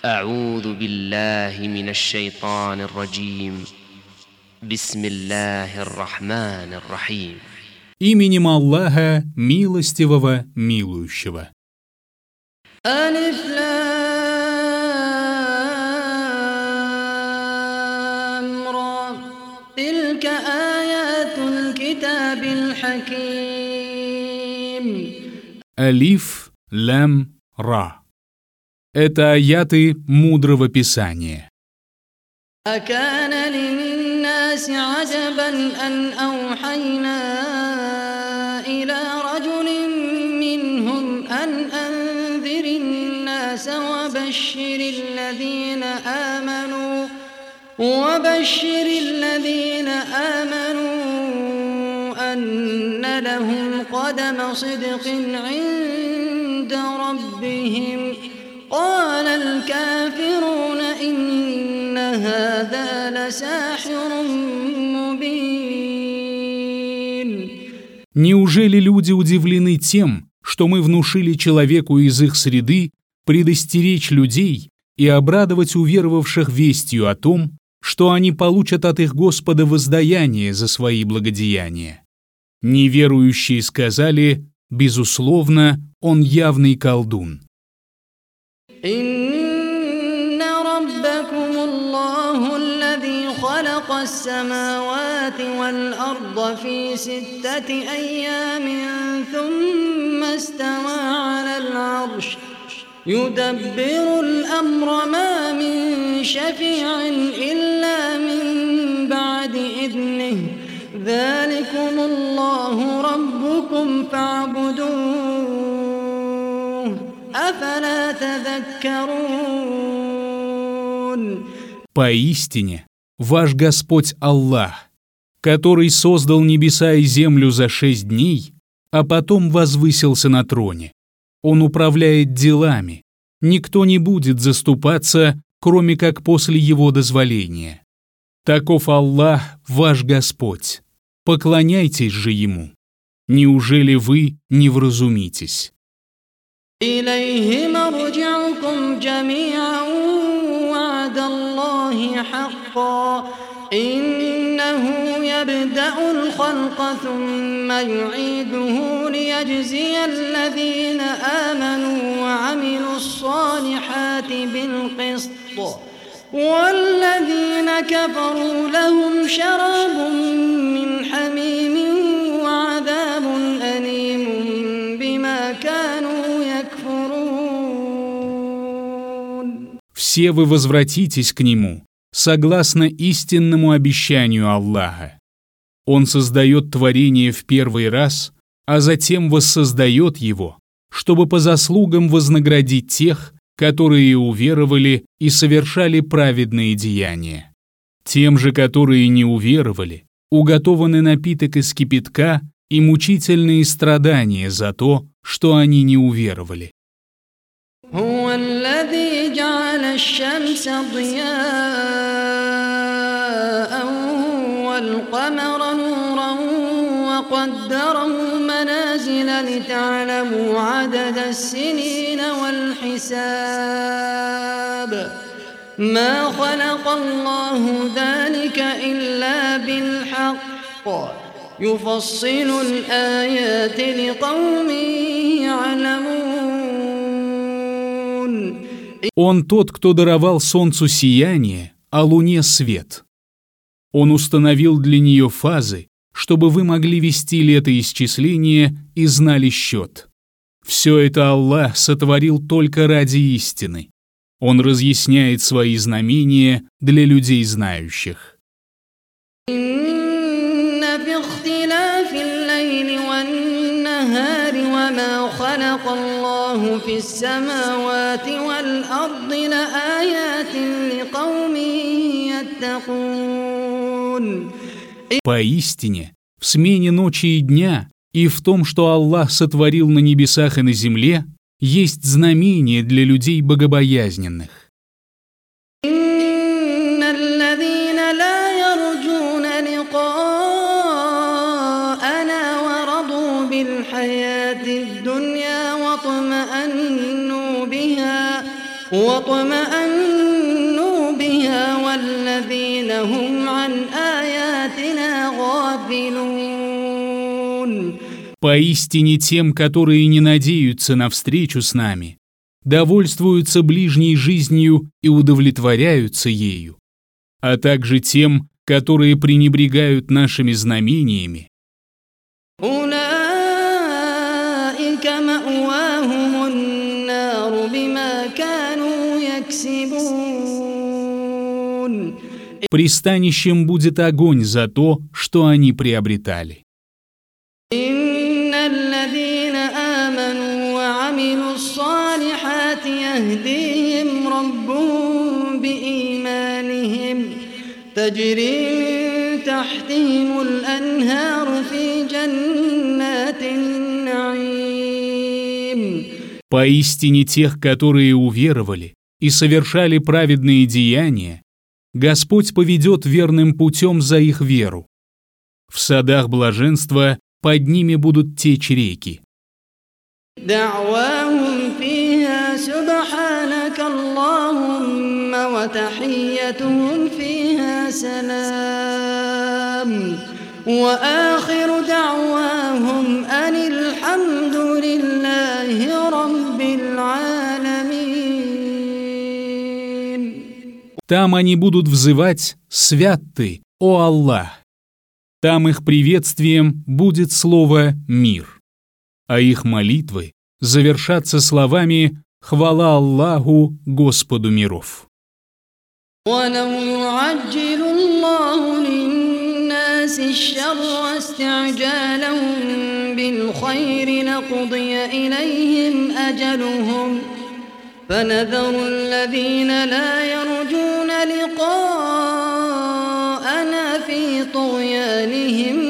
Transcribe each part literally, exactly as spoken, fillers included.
أعوذ بالله من الشيطان الرجيم. بسم الله الرحمن الرحيم. Именем Аллаха, милостивого, милующего. ألف لام را تلك آيات الكتاب الحكيم. Алиф, лям, ра. Это аяты мудрого писания. أكان للناس عجبا أن أوحينا إلى رجل منهم أن أنذر الناس وبشر الذين آمنوا وبشر الذين آمنوا أن لهم قدم صدق عند ربهم. قال الكافرون إن هذا لساحر مبين. Неужели люди удивлены тем, что мы внушили человеку из их среды предостеречь людей и обрадовать уверовавших вестью о том, что они получат от их Господа воздаяние за свои благодеяния? Неверующие сказали: безусловно, он явный колдун. إن ربكم الله الذي خلق السماوات والأرض في ستة أيام ثم استوى على العرش يدبر الأمر ما من شفيع إلا من بعد إذنه ذلكم الله ربكم فاعبدوه أفلا تذكرون. Поистине, ваш Господь Аллах, который создал небеса и землю за шесть дней, а потом возвысился на троне. Он управляет делами. Никто не будет заступаться, кроме как после его дозволения. Таков Аллах, ваш Господь. Поклоняйтесь же Ему. Неужели вы не вразумитесь? إليه مرجعكم جميعا وعد الله حقا إنه يبدأ الخلق ثم يعيده ليجزي الذين آمنوا وعملوا الصالحات بالقسط والذين كفروا لهم شراب من حميم وعذاب أليم بما كانوا Все вы возвратитесь к Нему, согласно истинному обещанию Аллаха. Он создает творение в первый раз, а затем воссоздает его, чтобы по заслугам вознаградить тех, которые уверовали и совершали праведные деяния. Тем же, которые не уверовали, уготованы напиток из кипятка и мучительные страдания за то, что они не уверовали. هو الذي جعل الشمس ضياء والقمر نورا وقدره منازل لتعلموا عدد السنين والحساب ما خلق الله ذلك إلا بالحق يفصل الآيات لقوم يعلمون. Он тот, кто даровал солнцу сияние, а луне свет. Он установил для нее фазы, чтобы вы могли вести летоисчисление и знали счет. Все это Аллах сотворил только ради истины. Он разъясняет свои знамения для людей знающих. وما خلق الله في السماوات والأرض لآيات لقوم يتقون. Поистине, в смене ночи и дня и в том, что Аллах сотворил на небесах и на земле, есть знамение для людей богобоязненных. إن الذين لا يرجون لقاءنا ورضوا بالحياة الدنيا واطمأنوا بها واطمأنوا بها والذين هم عن آياتنا غافلون. Поистине тем, которые не надеются на встречу с нами, довольствуются ближней жизнью и удовлетворяются ею, а также тем, которые пренебрегают нашими знамениями. أولئك مأواهم النار بما كانوا يكسبون. Пристанищем будет огонь за то, что они приобретали. إن الذين آمنوا وعملوا الصالحات يهديهم ربهم بإيمانهم تجري من تحتهم الأنهار في جنات النعيم. Поистине тех, которые уверовали и совершали праведные деяния, Господь поведет верным путем за их веру. В садах блаженства под ними будут течь реки. دعواهم فيها سبحانك اللهم وتحيتهم فيها سلام وآخر دعواهم أن الحمد لله رب العالمين. Там они будут взывать «Свят Ты, о Аллах!». Там их приветствием будет слово «мир», а их молитвы завершатся словами «Хвала Аллаху, Господу миров». ولو يعجل الله للناس الشر واستعجالهم بالخير لقضي إليهم أجلهم فنذر الذين لا يرجون لقاءنا في طغيانهم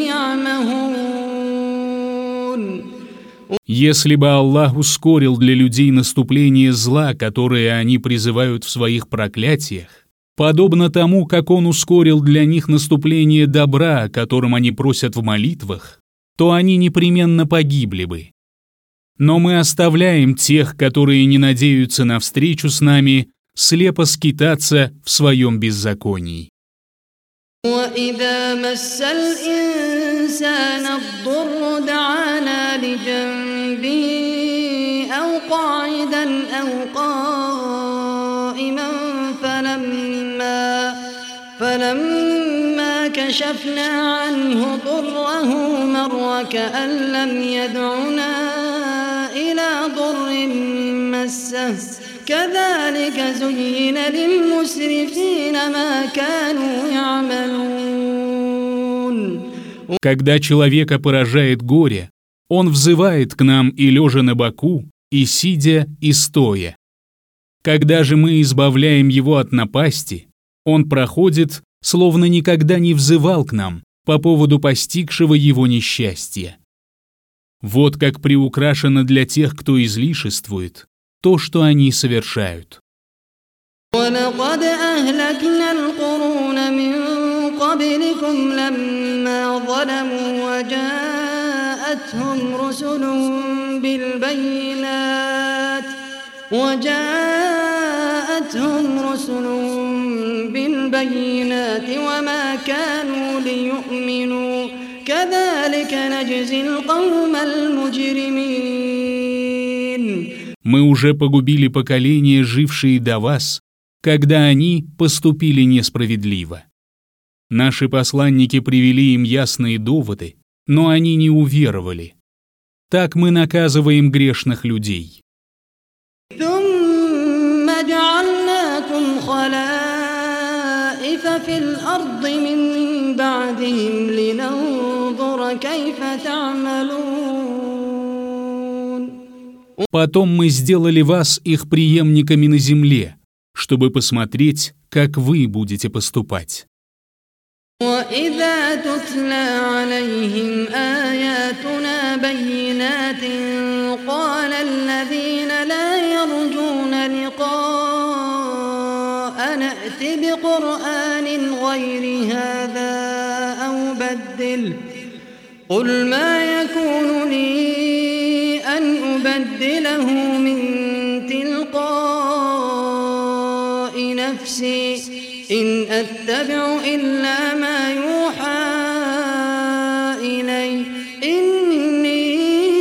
يعمهون. Если бы Аллах ускорил для людей наступление зла, которое они призывают в своих проклятиях, подобно тому, как Он ускорил для них наступление добра, о котором они просят в молитвах, то они непременно погибли бы. Но мы оставляем тех, которые не надеются на встречу с нами, слепо скитаться в своем беззаконии. وإذا مس الإنسان الضر دعانا لجنبه أو قاعدا أو قائما فلما فلما كشفنا عنه ضره مر كأن لم يدعنا إلى ضر مسه كذلك زين للمسرفين ما كانوا يعملون. Когда человека поражает горе, он взывает к нам и лежа на боку, и сидя, и стоя. Когда же мы избавляем его от напасти, он проходит, словно никогда не взывал к нам по поводу постигшего его несчастья. Вот как приукрашено для тех, кто излишествует, то, что они совершают. ولقد أهلكنا القرون من قبلكم لما ظلموا وجاءتهم رسلهم بالبينات وجاءتهم رسلهم بالبينات وما كانوا ليؤمنوا كذلك نجزي القوم المجرمين. Мы уже погубили поколения, жившие до вас, когда они поступили несправедливо. Наши посланники привели им ясные доводы, но они не уверовали. Так мы наказываем грешных людей. ثم جعلناكم خلائف في الأرض من بعدهم لننظر كيف تعملون. Потом мы сделали вас их преемниками на земле, чтобы посмотреть, как вы будете поступать. وإذا تتلى عليهم آياتنا بينات قال الذين لا يرجون لقاء نأت بقرآن غير هذا أو بدل قل ما يكون لي أن أبدله من تلقاء تلقاء نفسي إن أتبع إلا ما يوحى إلي إني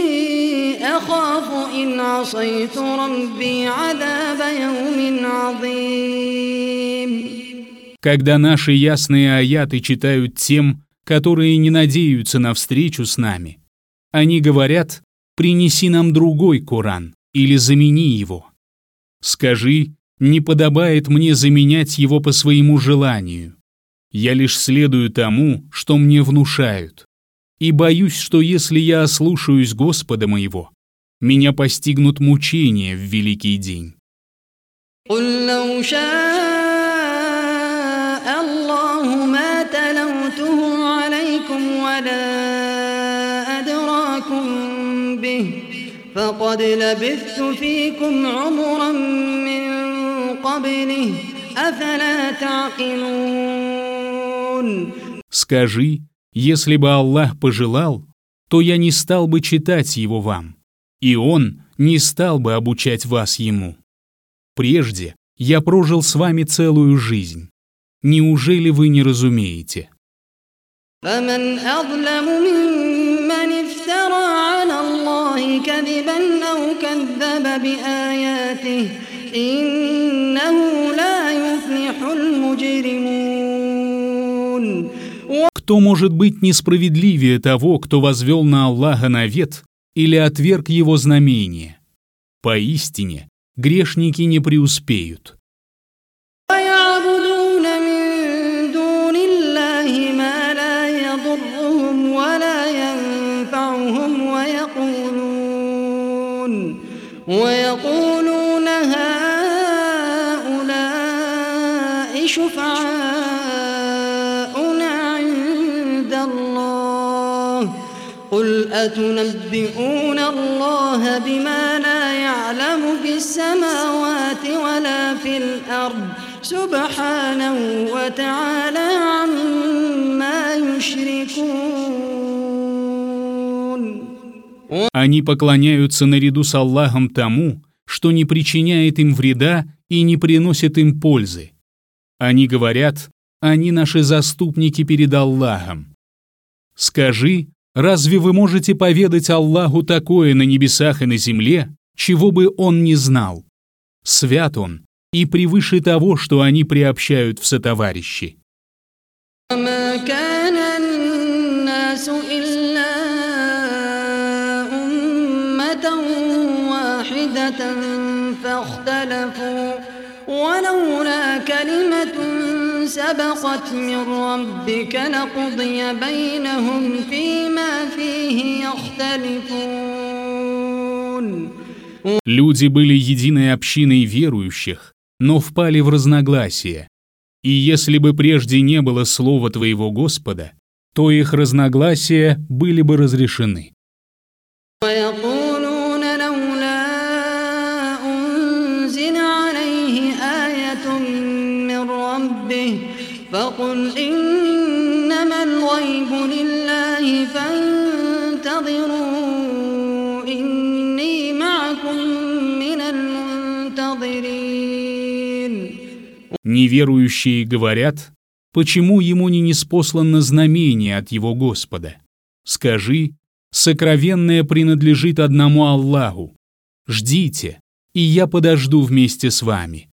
أخاف إن عصيت ربي عذاب يوم عظيم. Когда наши ясные аяты читают тем, которые не надеются на встречу с нами, они говорят: «Принеси нам другой Коран» или «Замени его». Скажи: «Не подобает мне заменять его по своему желанию. Я лишь следую тому, что мне внушают, и боюсь, что если я ослушаюсь Господа моего, меня постигнут мучения в великий день». الله ما تلوته عليكم ولا أدراكم به فقد لبثت فيكم عمرا من قبله أفلا تعقلون. Скажи: если бы Аллах пожелал, то я не стал бы читать его вам, и Он не стал бы обучать вас ему. Прежде я прожил с вами целую жизнь. Неужели вы не разумеете? فمن أظلم ممن افترى على الله كذبا أو كذب بآياته إنه لا يفلح المجرمون. Кто может быть несправедливее того, кто возвел на Аллаха навет или отверг его знамение? Поистине, грешники не преуспеют. ويقولون هؤلاء شفعاؤنا عند الله قل أتنبئون الله بما لا يعلم في السماوات ولا في الأرض سبحانه وتعالى عما يشركون. Они поклоняются наряду с Аллахом тому, что не причиняет им вреда и не приносит им пользы. Они говорят: они наши заступники перед Аллахом. Скажи: разве вы можете поведать Аллаху такое на небесах и на земле, чего бы Он не знал? Свят Он и превыше того, что они приобщают в сотоварищи. فاختلفوا ولولا كلمة سبقت من ربك لقضي بينهم فيما فيه يختلفون. Люди были единой общиной верующих, но впали в разногласия. И если бы прежде не было слова твоего Господа, то их разногласия были бы разрешены. فقل إنما الغيب لله فانتظروا إني معكم من المنتظرين. Неверующие говорят: почему ему не ниспослано знамение от его Господа? Скажи: сокровенное принадлежит одному Аллаху. Ждите, и я подожду вместе с вами.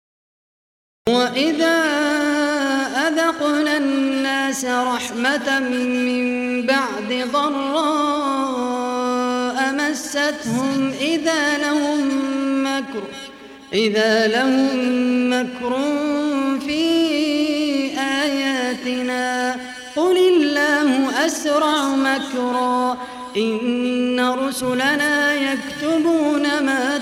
أذقنا الناس رحمة من بعد ضراء مستهم إذا لهم مكر إذا لهم مكر في آياتنا قل الله أسرع مكرا إن رسلنا يكتبون ما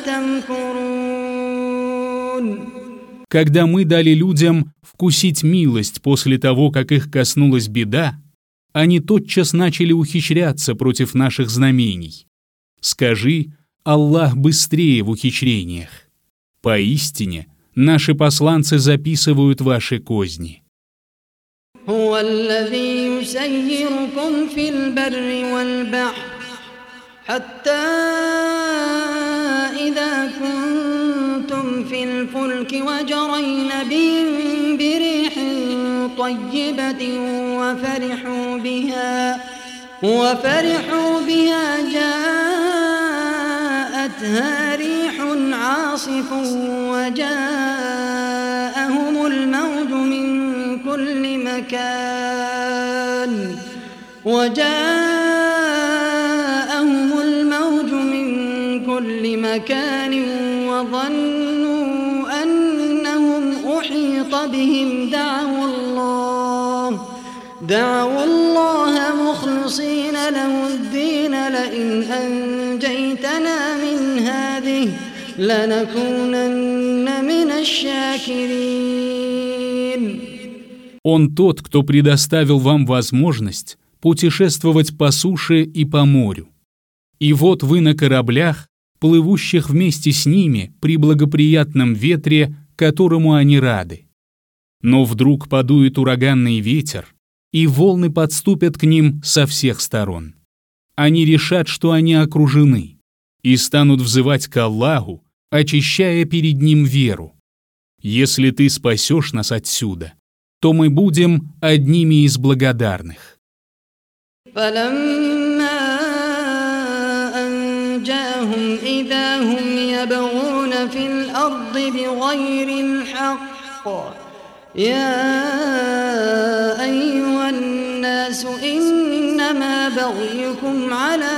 تمكرون. Когда мы дали людям вкусить милость после того, как их коснулась беда, они тотчас начали ухищряться против наших знамений. Скажи: Аллах быстрее в ухищрениях. Поистине, наши посланцы записывают ваши козни. الفلك وجرين بهم بريح طيبة وفرحوا بها وفرحوا بها جاءتها ريح عاصف وجاءهم الموج من كل مكان وجاءهم الموج من كل مكان وظنوا أنهم أحيط بهم دعوا الله دعوا الله مخلصين له الدين لئن أنجيتنا من هذه لنكونن من الشاكرين. Он тот, кто предоставил вам возможность путешествовать по суше и по морю. И вот вы на кораблях, плывущих вместе с ними при благоприятном ветре, которому они рады. Но вдруг подует ураганный ветер, и волны подступят к ним со всех сторон. Они решат, что они окружены, и станут взывать к Аллаху, очищая перед Ним веру. Если Ты спасешь нас отсюда, то мы будем одними из благодарных. أنجاهم إذا هم يبغون في الأرض بغير الحق يا أيها الناس إنما بغيكم على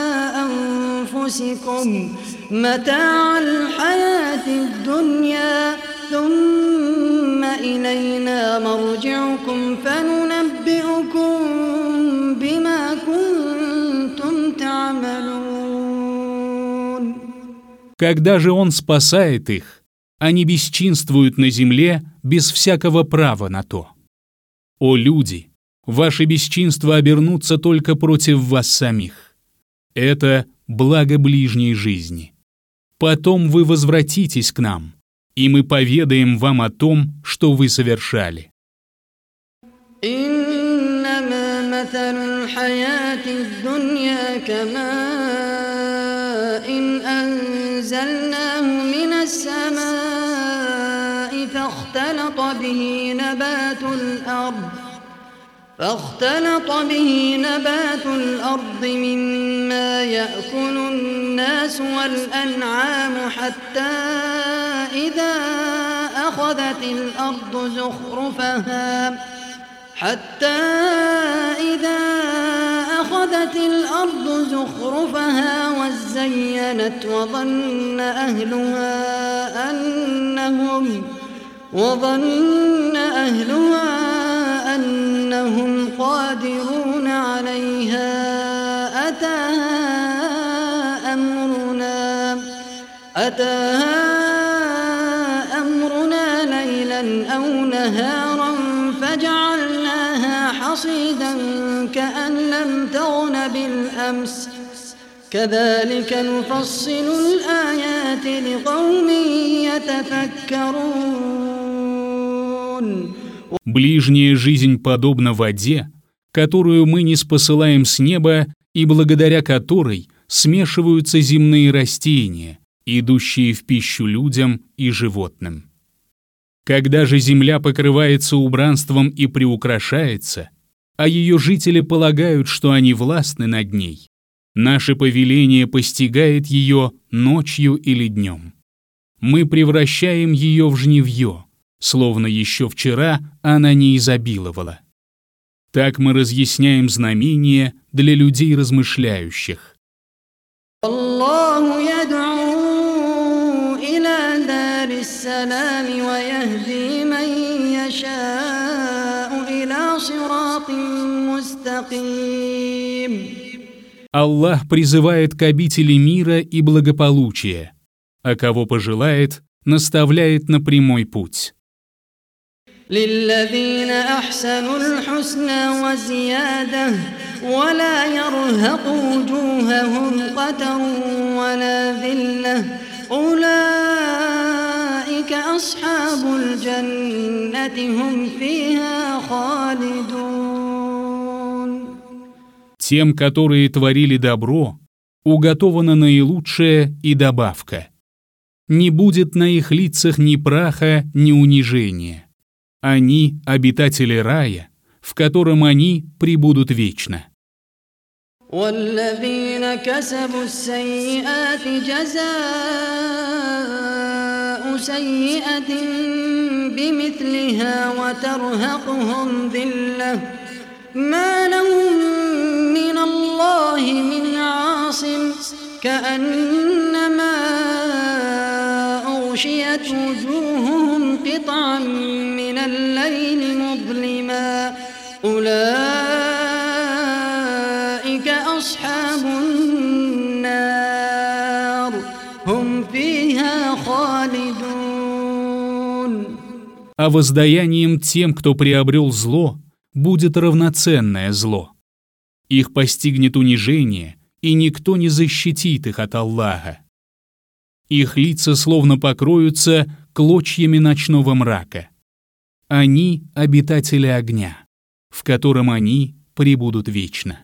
أنفسكم متاع الحياة الدنيا ثم إلينا مرجعكم فننبئكم بما كنتم تعملون. Когда же Он спасает их, они бесчинствуют на земле без всякого права на то. О люди, ваши бесчинства обернутся только против вас самих. Это благо ближней жизни. Потом вы возвратитесь к нам, и мы поведаем вам о том, что вы совершали. إنما مثل الحياة الدنيا كماء إن أنزلناه من السماء فاختلط به نبات الأرض فاختلط به نبات الأرض مما يأكل الناس والأنعام حتى إذا أخذت الأرض زخرفها حتى إذا أخذت الأرض زخرفها وزينت وظن أهلها أنهم وظن أهلها أنهم قادرون عليها أتاها أمرنا أتاها أمرنا ليلا أو نهارا فجعلناها حصيدا كأن لم تغن بالأمس كذلك نفصل الآيات لقوم يتفكرون. Ближняя жизнь подобна воде, которую мы ниспосылаем с неба и благодаря которой смешиваются земные растения, идущие в пищу людям и животным. Когда же земля покрывается убранством и приукрашается, а ее жители полагают, что они властны над ней, наше повеление постигает ее ночью или днем. Мы превращаем ее в жнивье, словно еще вчера она не изобиловала. Так мы разъясняем знамения для людей размышляющих. Аллаху яд'у иля дарис-салам ва яхди ман яша'у иля сиратин мустақим. Аллах призывает к обители мира и благополучия, а кого пожелает, наставляет на прямой путь. للذين أحسنوا الحسنى وزيادة ولا يرهق وجوههم قتر ولا ذلة أولئك أصحاب الجنة هم فيها خالدون. Тем, которые творили добро, уготована наилучшая и добавка. не будет на их лицах ни праха, ни унижения. Они – обитатели рая, в котором они пребудут вечно. والذين كسبوا السيئات جزاء سيئة بمثلها وترهقهم ذلة ما لهم من الله من عاصم كأنما أغشيت وجوههم قطعا من الليل مظلما أولئك أصحاب النار هم فيها خالدون. А воздаянием тем, кто приобрел зло, будет равноценное зло. Их постигнет унижение, и никто не защитит их от Аллаха. Их лица словно покроются клочьями ночного мрака. Они — обитатели огня, в котором они пребудут вечно.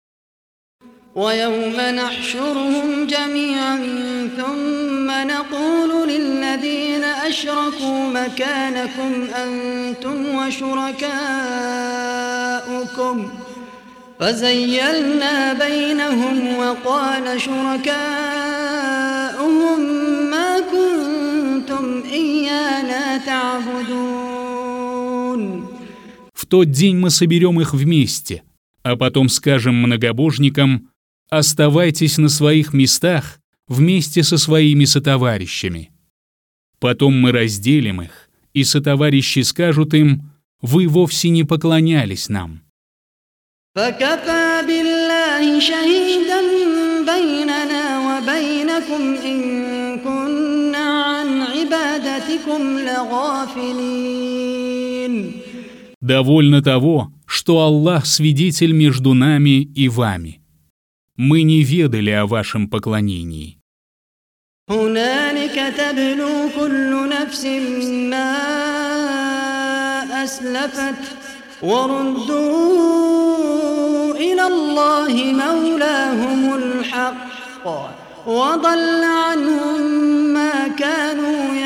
ويوم نحشرهم جميعا ثم نقول للذين أشركوا مكانكم أنتم وشركاؤكم فزيلنا بينهم وقال شركاؤهم ما كنتم إيانا تعبدون. В тот день мы соберем их вместе, а потом скажем многобожникам: оставайтесь на своих местах вместе со своими сотоварищами. Потом мы разделим их, и сотоварищи скажут им: вы вовсе не поклонялись нам. فكفى بالله شهيدا بيننا وبينكم إن كنا عن عبادتكم لغافلين. Довольно того, что Аллах свидетель между нами и вами. Мы не ведали о вашем поклонении. هنالك تبلو كل نفس ما أسلفت وردوا إلى الله مولاهم الحق وضل عنهم ما كانوا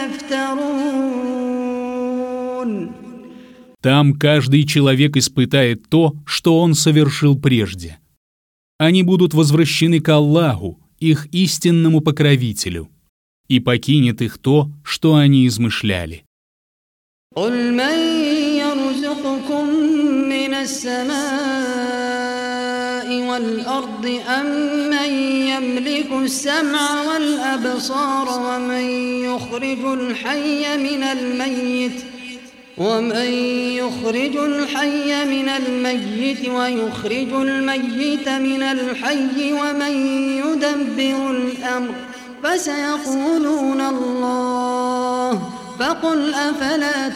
يفترون. Там каждый человек испытает то, что он совершил прежде. Они будут возвращены к Аллаху, их истинному покровителю, и покинет их то, что они измышляли. قل من يرزقكم من السماء والأرض أم من يملك السمع والأبصار ومن يخرج الحي من الميت ومن يخرج الحي من الميت ويخرج الميت من الحي ومن يدبر الأمر فسيقولون الله فقل أفلا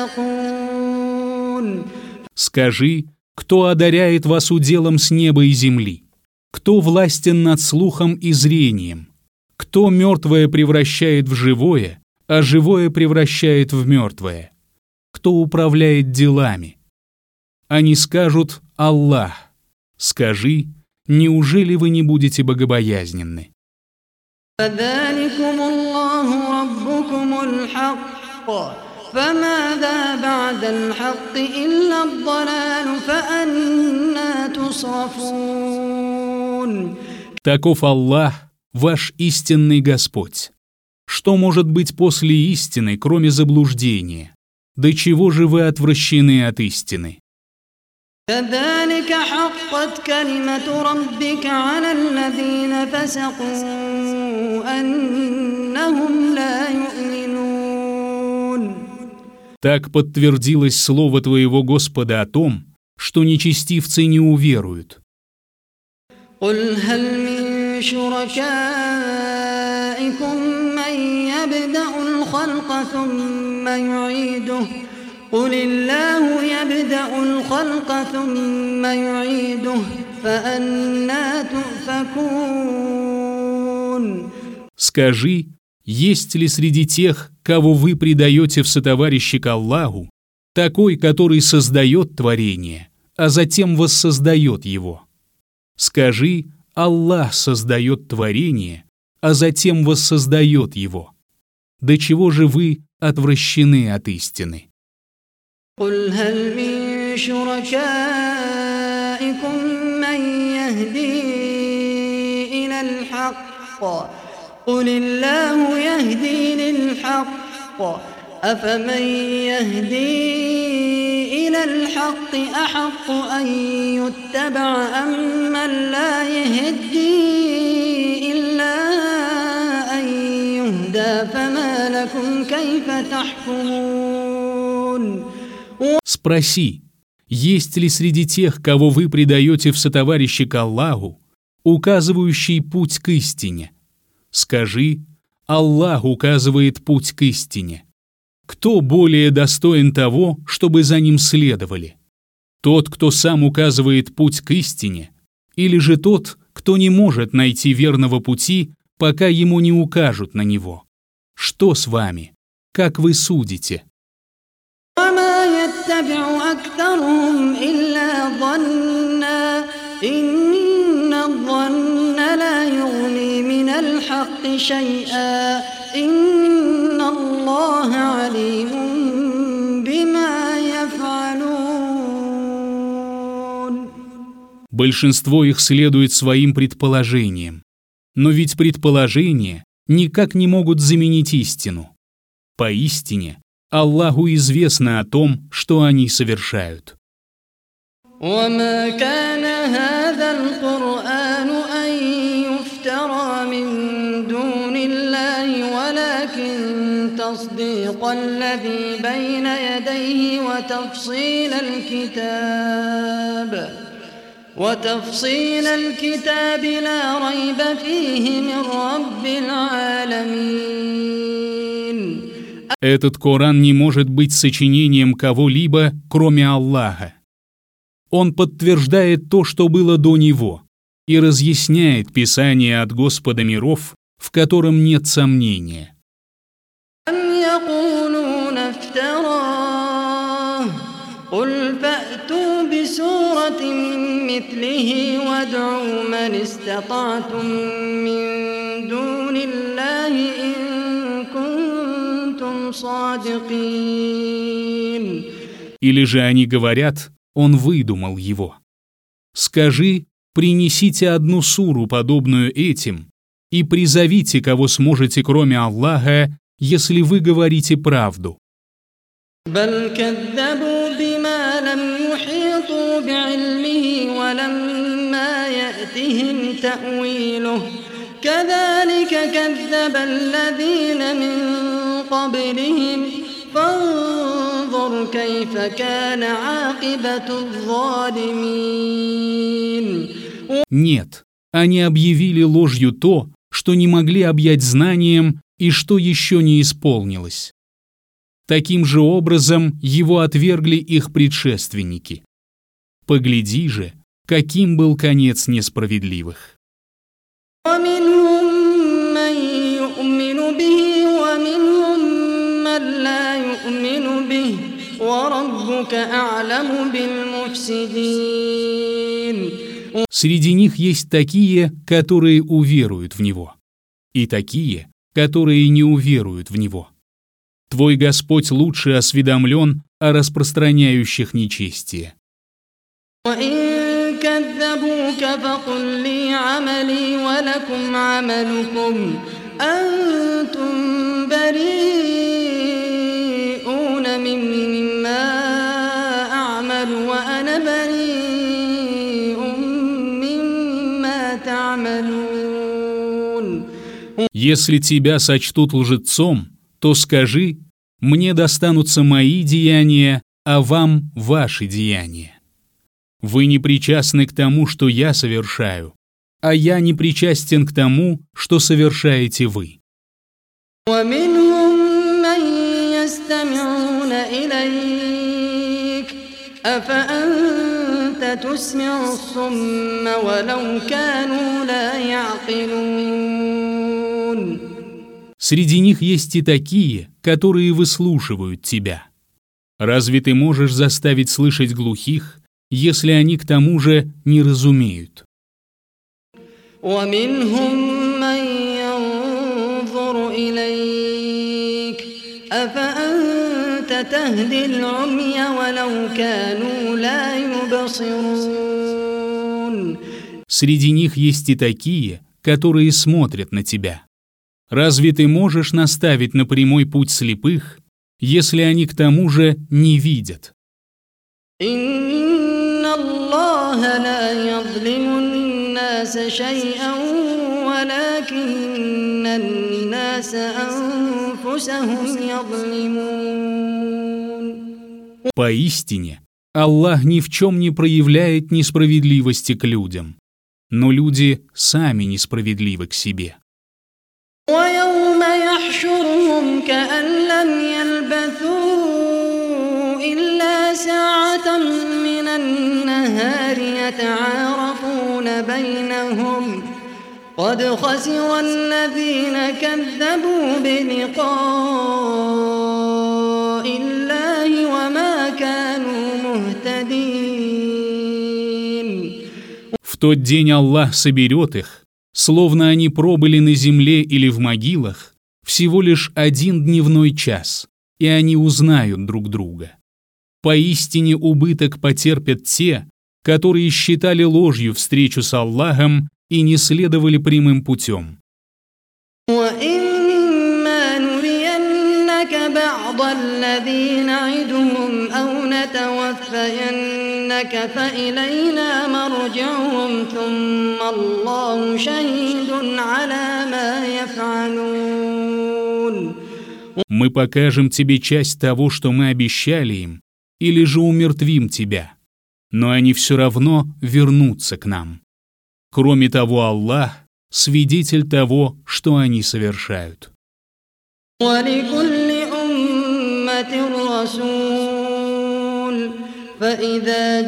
تتقون. Скажи, кто одаряет вас уделом с неба и земли? Кто властен над слухом и зрением? Кто мертвое превращает в живое, а живое превращает в мертвое? Кто управляет делами? Они скажут: Аллах. Скажи, неужели вы не будете богобоязненны? فذلكم الله ربكم الحق فماذا بعد الحق إلا الضلال فأنى تصرفون. Таков Аллах, ваш истинный Господь. Что может быть после истины, кроме заблуждения? До чего же вы отвращены от истины? كذلك حقت كلمة ربك على الذين فسقوا أنهم لا يؤمنون. Так подтвердилось слово твоего Господа о том, что нечестивцы не уверуют. قل هل من شركائكم من يبدأ الخلق ثم يعيده قل الله يبدأ الخلق ثم يعيده فأنى تؤفكون. Скажи, есть ли среди тех, кого вы предаете в сотоварищи к Аллаху, такой, который создает творение, а затем воссоздает его? Скажи, Аллах создает творение, а затем воссоздает его. до чего же вы отвращены от истины. قل هل من شركائكم من يهدي إلى الحق قل الله يهدي للحق أفمن يهدي إلى الحق أحق أن يتبع أم من لا يهدي إلا أن يهدى فما لكم كيف تحكمون. Спроси, есть ли среди тех, кого вы предаете в сотоварищи к Аллаху, указывающий путь к истине? Скажи, Аллах указывает путь к истине. Кто более достоин того, чтобы за ним следовали? Тот, кто сам указывает путь к истине, или же тот, кто не может найти верного пути, пока ему не укажут на него? Что с вами? Как вы судите? وما يتبع أكثرهم إلا ظنا إن الظن لا يغني من الحق شيئا إن الله عليم بما يفعلون. Большинство их следует своим предположениям. Но ведь предположения никак не могут заменить истину. Поистине, Аллаху известно о том, что они совершают. وما كان هذا القرآن أن يفترى من دون الله ولكن تصديق الذي بين يديه وتفصيل الكتاب وتفصيل الكتاب لا ريب فيه من رب العالمين. Этот Коран не может быть сочинением кого-либо, кроме Аллаха. Он подтверждает то, что было до него, и разъясняет Писание от Господа миров, в котором нет сомнения. أم يقولون افتراه قل فأتوا بسورة مثله وادعوا من استطعتم من دون الله إن كنتم صادقين. Или же они говорят, он выдумал его. Скажи, принесите одну суру, подобную этим, и призовите, кого сможете, кроме Аллаха, если вы говорите правду. بل كذبوا بما لم يحيطوا بعلمه ولما يأتهم تأويله كذلك كذب الذين من قبلهم فانظر كيف كان عاقبة الظالمين. Нет, они объявили ложью то, что не могли объять знанием и что еще не исполнилось. Таким же образом его отвергли их предшественники. Погляди же, каким был конец несправедливых. Среди них есть такие, которые уверуют в него, и такие, которые не уверуют в него. Твой Господь лучше осведомлен о распространяющих нечестие. وإن كذبوك فقل لي عملي ولكم عملكم أنتم بريئون مما أعمل وأنا بريء مما تعملون. Если тебя сочтут лжецом, то скажи, мне достанутся мои деяния, а вам ваши деяния. Вы не причастны к тому, что я совершаю, а я не причастен к тому, что совершаете вы. ومنهم من يستمعون إليك أفأنت تسمع الصم ولو كانوا لا يعقلون. Среди них есть и такие, которые выслушивают тебя. Разве ты можешь заставить слышать глухих, если они к тому же не разумеют? ومنهم من ينظر إليك أفأنت تهدي العمي ولو كانوا لا يبصرون. Среди них есть и такие, которые смотрят на тебя. Разве ты можешь наставить на прямой путь слепых, если они к тому же не видят? Инна Аллаха ла yazlimu ан-наса шай'ан, валякинна ан-наса анфусахум yazlimun. Поистине, Аллах ни в чем не проявляет несправедливости к людям, но люди сами несправедливы к себе. ويوم يحشرهم كأن لم يلبثوا إلا ساعة من النهار يتعارفون بينهم قد خسر الذين كذبوا بلقاء الله وما كانوا مهتدين. В тот день Аллах соберет их, словно они пробыли на земле или в могилах, всего лишь один дневной час, и они узнают друг друга. Поистине убыток потерпят те, которые считали ложью встречу с Аллахом и не следовали прямым путем. وَإِمَّا نُرِيَنَّكَ بَعْضَ الَّذِي نَعِدُهُمْ أَوْ نَتَوَفَّيَنَّكَ فَإِلَيْنَا مَرْجِعُهُمْ ثُمَّ اللَّهُ شَهِيدٌ عَلَى مَا يَفْعَلُونَ. Мы покажем тебе часть того, что мы обещали им, или же умертвим тебя, но они все равно вернутся к нам. Кроме того, Аллах — свидетель того, что они совершают. وَلِكُلِّ أُمَّةٍ رَسُولٌ فَإِذَا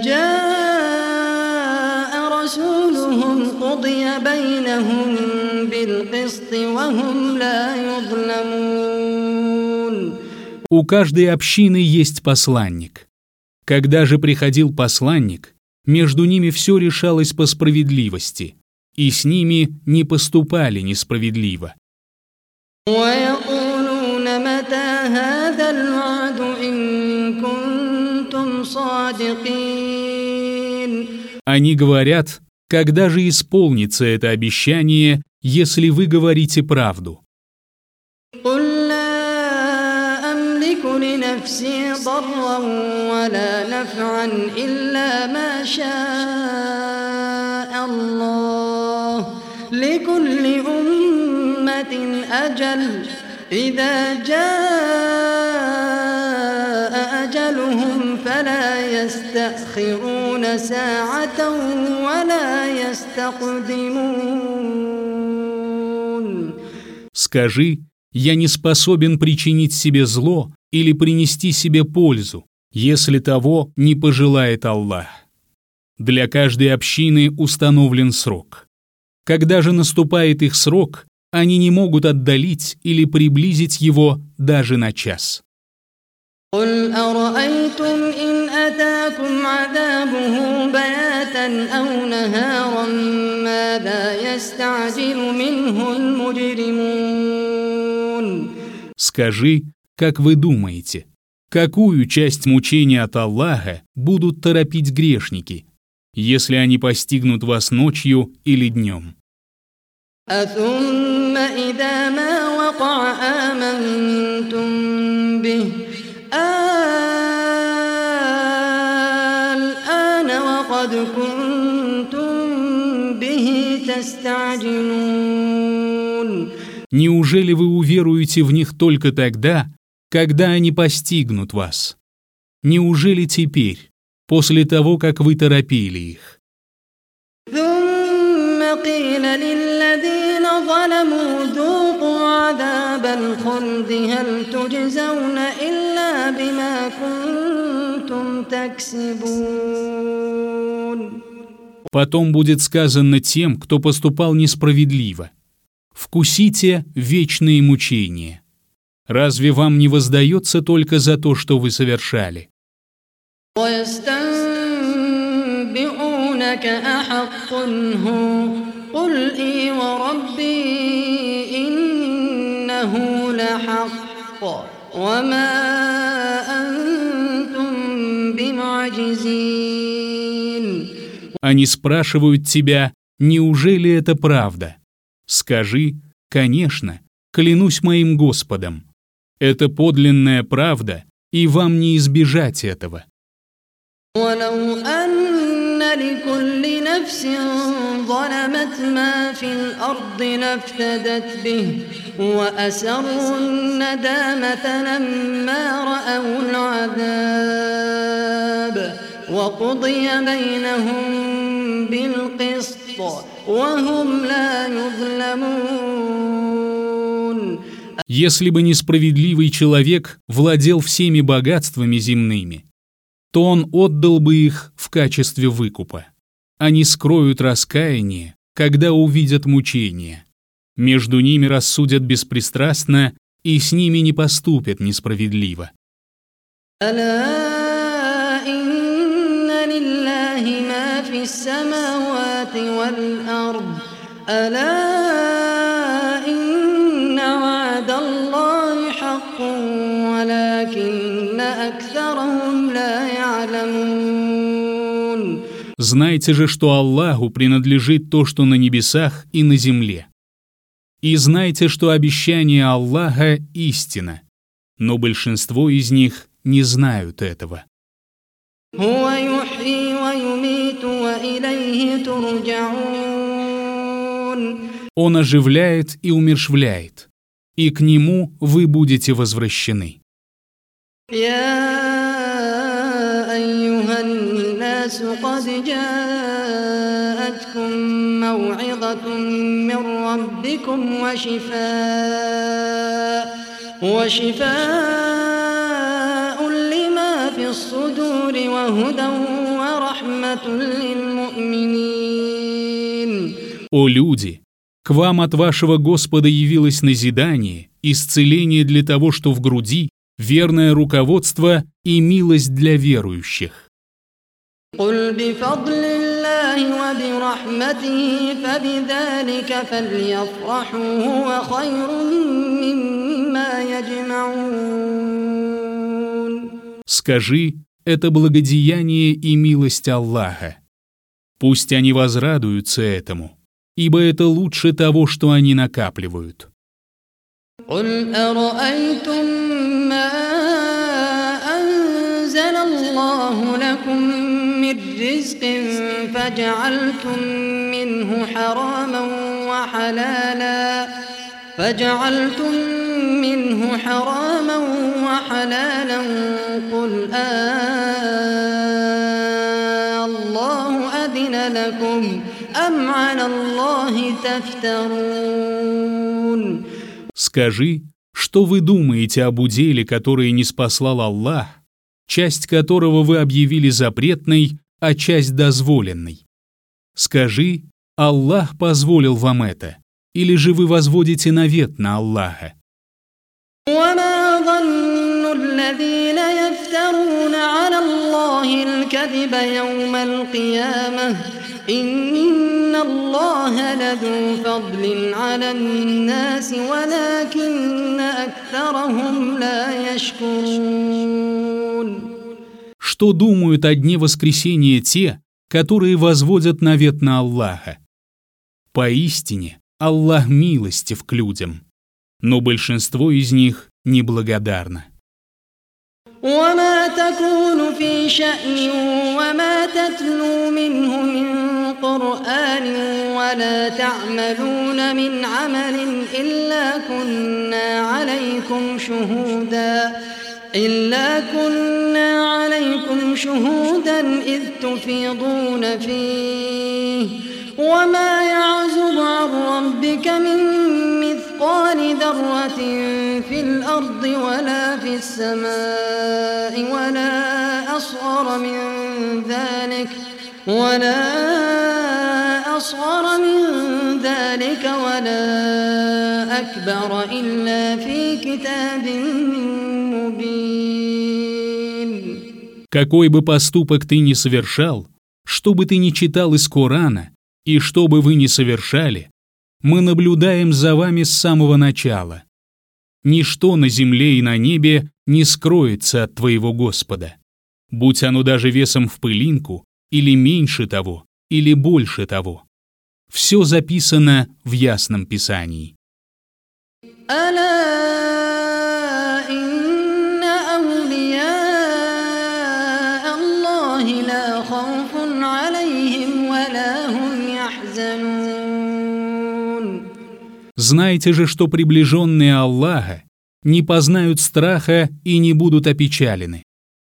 جَاءَ رَسُولُهُمْ قُضِيَ بَيْنَهُم بِالْقِسْطِ وَهُمْ لَا يُظْلَمُونَ. У каждой общины есть посланник. Когда же приходил посланник, между ними все решалось по справедливости, и с ними не поступали несправедливо. وَيَقُولُونَ مَتَى هَذَا الْوَعْدُ إِن كُنتُمْ صَادِقِينَ. Они говорят, когда же исполнится это обещание, если вы говорите правду. قُل لَّا أَمْلِكُ لِنَفْسِي ضَرًّا وَلَا نَفْعًا إِلَّا مَا شَاءَ اللَّهُ لِكُلِّ أُمَّةٍ أَجَلٌ إِذَا جَاءَ أَجَلُهُمْ فَلَا يَسْتَأْخِرُونَ سَاعَةً وَلَا يَسْتَقْدِمُونَ. Скажи, я не способен причинить себе зло или принести себе пользу, если того не пожелает Аллах. Для каждой общины установлен срок. Когда же наступает их срок, они не могут отдалить или приблизить его даже на час. قُلْ أَرَأَيْتُمْ إِنْ أَتَاكُمْ عَذَابُهُ بَيَاتًا أَوْ نَهَارًا مَاذَا يَسْتَعْجِلُ مِنْهُ الْمُجْرِمُونَ. Скажи, как вы думаете, какую часть мучения от Аллаха будут торопить грешники, если они постигнут вас ночью или днем? أَثُمَّ إِذَا مَا وَقَعَ آمَنْتُمْ بِهِ الآن وقد كنتم به تستعجلون. Неужели вы уверуете в них только тогда, когда они постигнут вас? Неужели теперь, после того, как вы торопили их? ثم قيل للذين ظلموا ذوقوا عذاب الخلد هل تجزون إلا بما كنتم تكسبون. Потом будет сказано тем, кто поступал несправедливо: «Вкусите вечные мучения. Разве вам не воздается только за то, что вы совершали?» ويستنبئونك أحق هو قل إي وربي إنه لحق وما أنتم بمعجزين. Они спрашивают тебя, неужели это правда? Скажи, конечно, клянусь моим Господом. Это подлинная правда, и вам не избежать этого. ولو أن لكل نفس ظلمت ما في الأرض لافتدت به وأسروا الندامة لما رأوا العذاب وقضي بينهم بالقسط وهم لا يظلمون. Если бы несправедливый человек владел всеми богатствами земными, то он отдал бы их в качестве выкупа. Они скроют раскаяние, когда увидят мучения. Между ними рассудят беспристрастно, и с ними не поступят несправедливо. ألا إن لله ما في السماوات والأرض ألا إن وعد الله حق ولكن أكثرهم لا يعلمون. Знайте же, что Аллаху принадлежит то, что на небесах и на земле. И знайте, что обещание Аллаха – истина, но большинство из них не знают этого. هو يحيي ويميت وإليه ترجعون. Он оживляет и умерщвляет, и к Нему вы будете возвращены. يا أيها الناس قد جاءتكم موعظة من ربكم وشفاء وشفاء لما في الصدور وهدى ورحمة للمؤمنين. О люди! К вам от вашего Господа явилось назидание, исцеление для того, что в груди, верное руководство и милость для верующих. قل بفضل الله وبرحمته فبذلك فليفرحوا هو خير مما يجمعون. Скажи, это благодеяние и милость Аллаха. Пусть они возрадуются этому, ибо это лучше того, что они накапливают. قل أرأيتم ما أنزل الله لكم من رزق فجعلتم منه حراما وحلالا فجعلتم منه حراما وحلالا قل آه الله أذن لكم أم على الله تفترون. Скажи, что вы думаете об уделе, который ниспослал Аллах, часть которого вы объявили запретной, а часть дозволенной? Скажи, Аллах позволил вам это, или же вы возводите навет на Аллаха? وما ظن الذين يفترون على الله الكذب يوم القيامة إن الله لذو فضل على الناس ولكن أكثرهم لا يشكرون. Что думают о дне воскресения те, которые возводят навет на Аллаха? Поистине, Аллах милостив к людям, но большинство из них неблагодарно. وما تكون في شأن وما تتلو منه من قرآن ولا تعملون من عمل إلا كنا عليكم شهودا إلا كنا عليكم شهودا إذ تفيضون فيه وما يعزب عن ربك من مثقال ذرة في الأرض ولا في السماء ولا أصغر من ذلك ولا أصغر من ذلك ولا أكبر إلا في كتاب مبين. Какой бы поступок ты ни совершал, что бы ты ни читал из Корана, и что бы вы ни совершали, мы наблюдаем за вами с самого начала. ничто на земле и на небе не скроется от твоего Господа, будь оно даже весом в пылинку, или меньше того, или больше того. Все записано в Ясном Писании. Знайте же, что приближенные Аллаха не познают страха и не будут опечалены.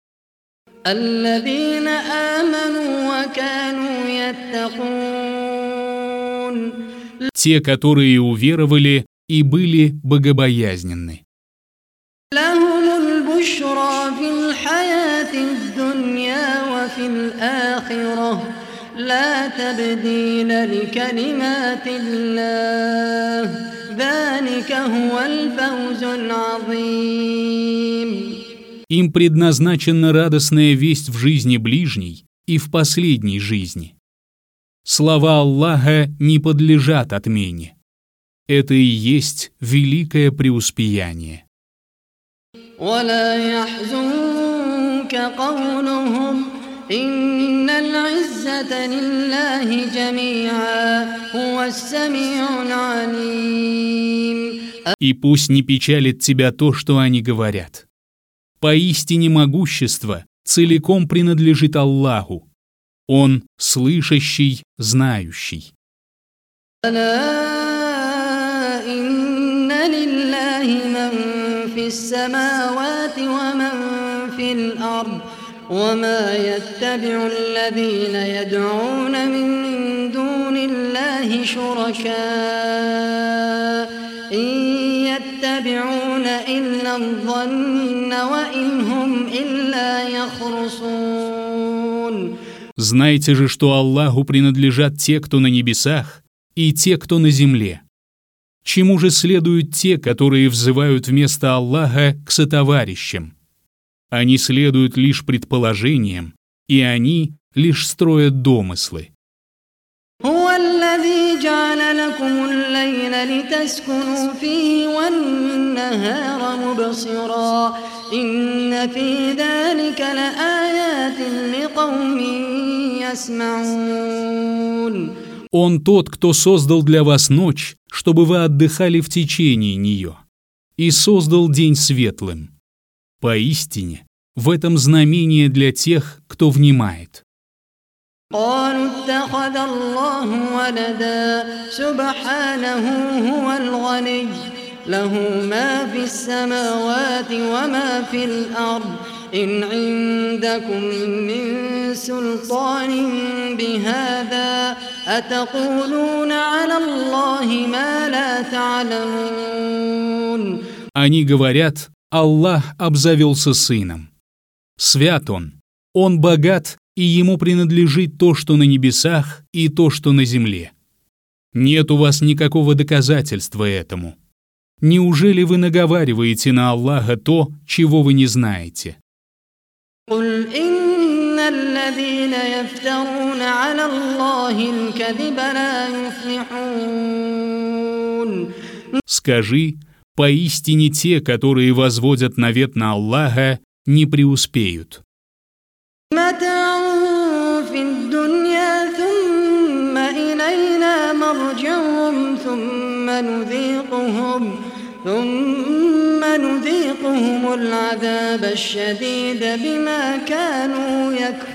Те, которые уверовали и были богобоязненны. لا تبديل لكلمات الله ذلك هو الفوز العظيم. Им предназначена радостная весть в жизни ближней и в последней жизни. Слова Аллаха не подлежат отмене. Это и есть великое преуспеяние. ولا يحزنك قولهم إن العزة لله جميعا هو السميع العليم. И пусть не печалит тебя то, что они говорят. Поистине могущество целиком принадлежит Аллаху. Он слышащий, знающий. ألا إن لله من في السماوات ومن في الأرض وما يتبع الذين يدعون من دون الله شركاء إن يتبعون إلا الظن وإن هم إلا يخرصون. Знайте же, что Аллаху принадлежат те, кто на небесах, и те, кто на земле. Чему же следуют те, которые взывают вместо Аллаха к сотоварищам? Они следуют лишь предположениям, и они лишь строят домыслы. هو الذي جعل لكم الليل لتسكنوا فيه والنهار مبصرا إن في ذلك لآيات لقوم يسمعون. Он тот, кто создал для вас ночь, чтобы вы отдыхали в течение нее, и создал день светлым. Поистине, в этом знамение для тех, кто внимает. قالوا اتخذ الله ولدا سبحانه هو الغني له ما في السماوات وما في الأرض إن عندكم من سلطان بهذا أتقولون على الله ما لا تعلمون. Они говорят: Аллах обзавелся сыном. Свят он, он богат, и ему принадлежит то, что на небесах, и то, что на земле. Нет у вас никакого доказательства этому. Неужели вы наговариваете на Аллаха то, чего вы не знаете? قل إن الذين يفترون على الله الكذب لا يفلحون. Скажи: поистине те, которые возводят навет на Аллаха, не преуспеют. متاع في الدنيا ثم إلينا مرجعهم ثم نذيقهم ثم نذيقهم العذاب الشديد بما كانوا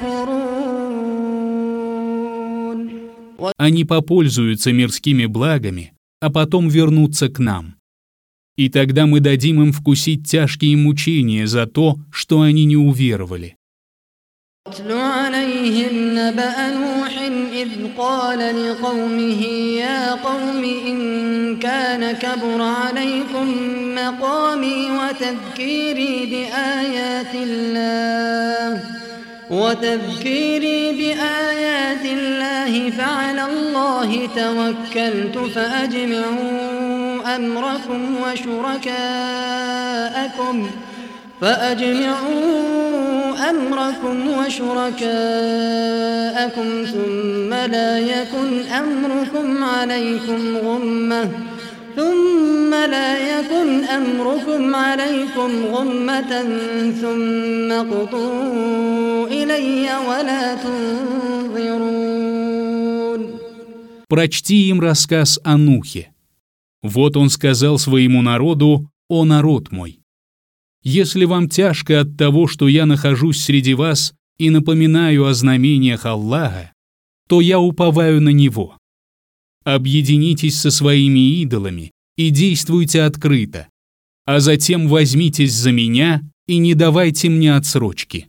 يكفرون. Они попользуются мирскими благами, а потом вернутся к нам. И тогда мы дадим им вкусить тяжкие мучения за то, что они не уверовали. اتل عليهم نبأ نوح إذ قال لقومه يا قوم إن كان كبر عليكم مقامي وتذكيري بآيات الله وتذكيري بآيات الله فعلى الله توكلت فأجمعوا أمركم وشركاءكم فأجمعوا أمركم وشركاءكم ثم لا يكن أمركم عليكم غمة ثم لا يكن أمركم عليكم غمة ثم اقضوا إلي ولا تنظرون. Прочти им рассказ о Нухе. Вот он сказал своему народу: «О народ мой! Если вам тяжко от того, что я нахожусь среди вас и напоминаю о знамениях Аллаха, то я уповаю на Него. Объединитесь со своими идолами и действуйте открыто, а затем возьмитесь за меня и не давайте мне отсрочки».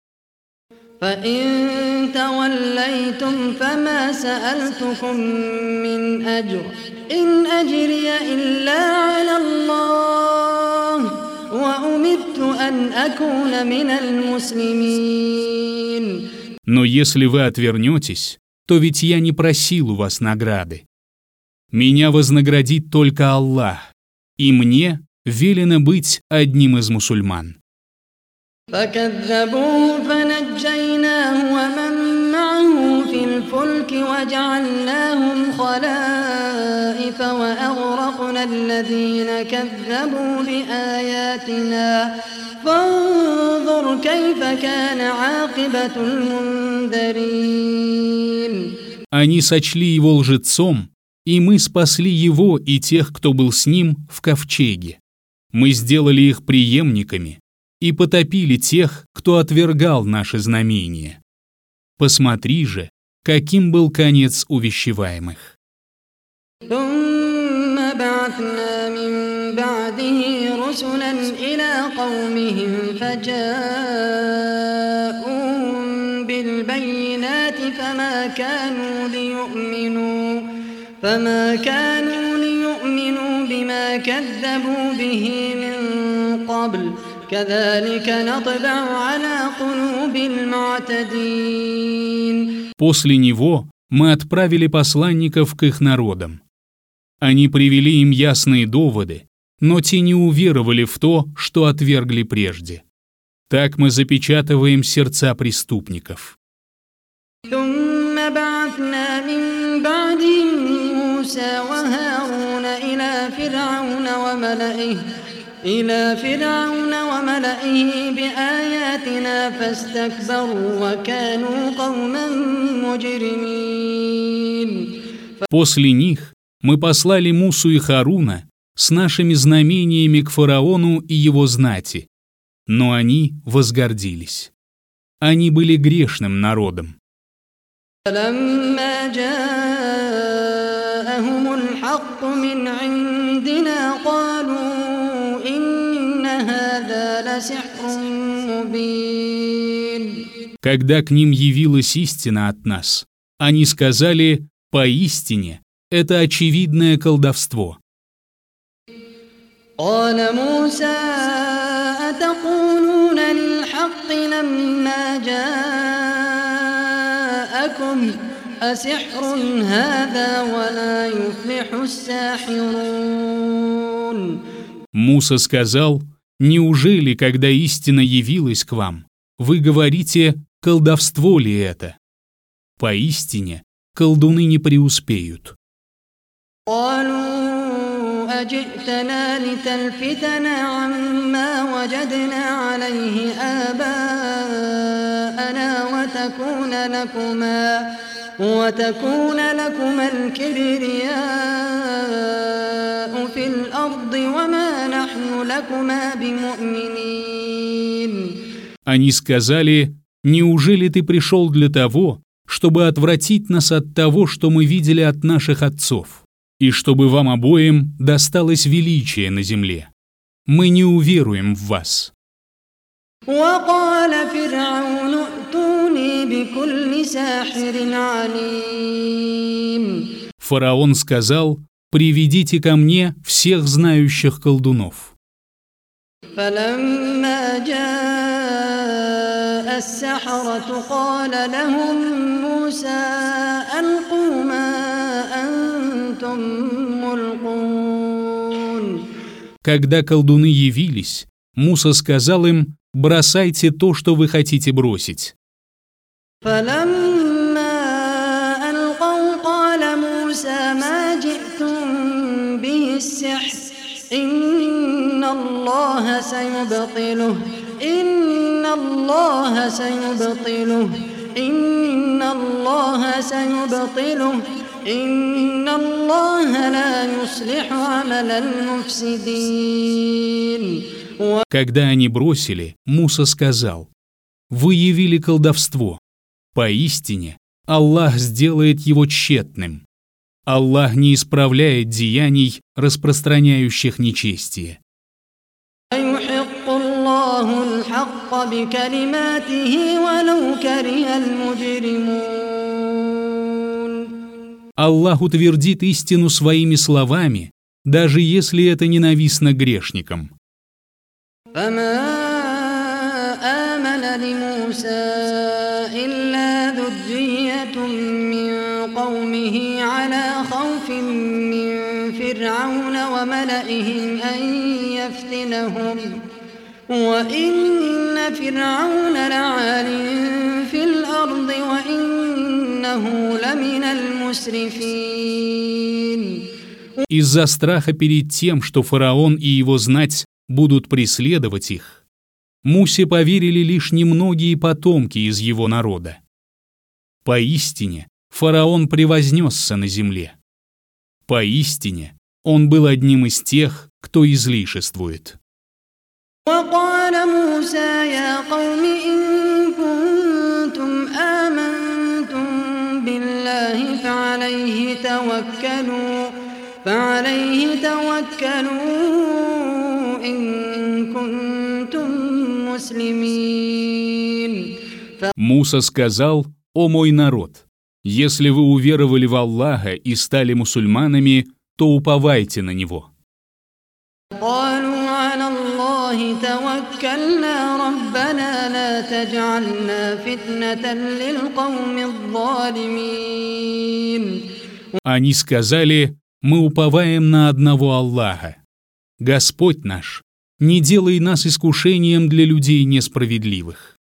فإن توليتم فما سألتكم من أجر إن أجري إلا على الله وأمرت أن أكون من المسلمين. Но если вы отвернетесь, то ведь я не просил у вас награды. Меня вознаградит только Аллах, и мне велено быть одним из мусульман. فكذبوه فنجيناه ومن معه في الفلك وجعلناهم خلائف وأغرقنا الذين كذبوا بآياتنا فانظر كيف كان عاقبة المنذرين. Они сочли его лжецом, и мы спасли его и тех, кто был с ним, в ковчеге. Мы сделали их преемниками и потопили тех, кто отвергал наши знамения. Посмотри же, каким был конец увещеваемых. ثم بعثنا من بعده رسلا إلى قومهم فجاءوهم بالبينات فما كانوا ليؤمنوا فما كانوا ليؤمنوا بما كذبوا به من قبل كذلك نطبع على قلوب المعتدين. После него мы отправили посланников к их народам. Они привели им ясные доводы, но те не уверовали в то, что отвергли прежде. Так мы запечатываем сердца преступников. ثم بعثنا من بعدهم موسى وهارون إلى فرعون وملئه إلى فرعون وملئه بآياتنا فاستكبروا وكانوا قوما مجرمين. После них мы послали Мусу и Харуна с нашими знамениями к фараону и его знати, но они возгордились. Они были грешным народом. فلما جاءهم الحق من عندنا قالوا إن هذا لسحر مبين. Когда к ним явилась истина от нас, они сказали: «Поистине, это очевидное колдовство». قال موسى أتقولون للحق لما جاءكم أسحر هذا ولا يفلح الساحرون. Муса сказал: «Неужели, когда истина явилась к вам, вы говорите, колдовство ли это? Поистине, колдуны не преуспеют». قالوا أجئتنا لتلفتنا عما وجدنا عليه آباءنا وتكون لكما وتكون لكما الكبرياء في الأرض وما نحن لكما بمؤمنين. Они сказали: «Неужели ты пришел для того, чтобы отвратить нас от того, что мы видели от наших отцов, и чтобы вам обоим досталось величие на земле? Мы не уверуем в вас». وقال فرعون ائتوني بكل ساحر عليم. Фараон сказал: «Приведите ко мне всех знающих колдунов». فلما جاء السحرة قال لهم موسى ألقوا ما أنتم ملقون. Когда колдуны явились, Муса сказал им: «Бросайте то, что вы хотите бросить». فلما ألقوا قال موسى ما جئتم به السحر إن الله سيبطله إن الله سيبطله إن الله سيبطله إن الله لا يصلح عمل المفسدين. Когда они бросили, Муса сказал: «Вы явили колдовство. Поистине, Аллах сделает его тщетным. Аллах не исправляет деяний, распространяющих нечестие». Аллах утвердит истину своими словами, даже если это ненавистно грешникам. قومه على خوف من فرعون وملئهم أن يفتنهم وإن فرعون لعال في الأرض وإنه لمن المسرفين. Из-за страха перед тем, что фараон и его знать будут преследовать их, Мусе поверили лишь немногие потомки из его народа. Поистине, фараон превознесся на земле. Поистине, он был одним из тех, кто излишествует. وقال موسى يا قوم إن كنتم آمنتم بالله فعليه توكلوا فعليه توكلوا إن كنتم مسلمين. Муса сказал: «О мой народ, если вы уверовали в Аллаха и стали мусульманами, то уповайте на Него». Они сказали: «Мы уповаем на одного Аллаха. Господь наш, не делай нас искушением для людей несправедливых».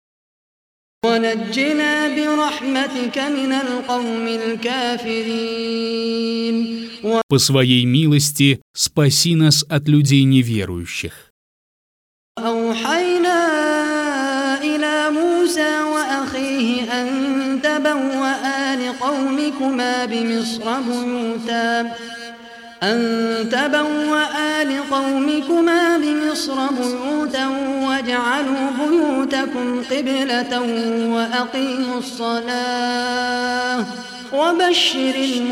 По своей милости спаси нас от людей неверующих. أن تبوأ لقومكما بمصر بيوتا واجعلوا بيوتكم قبلة وأقيموا الصلاة وبشر